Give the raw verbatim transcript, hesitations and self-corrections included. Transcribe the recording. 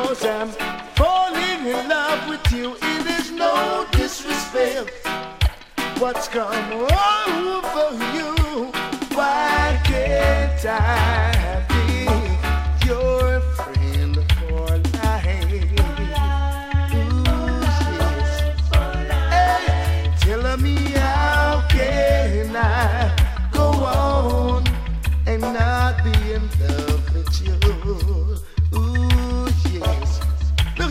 because I'm falling in love with you. It is no disrespect what's come over you.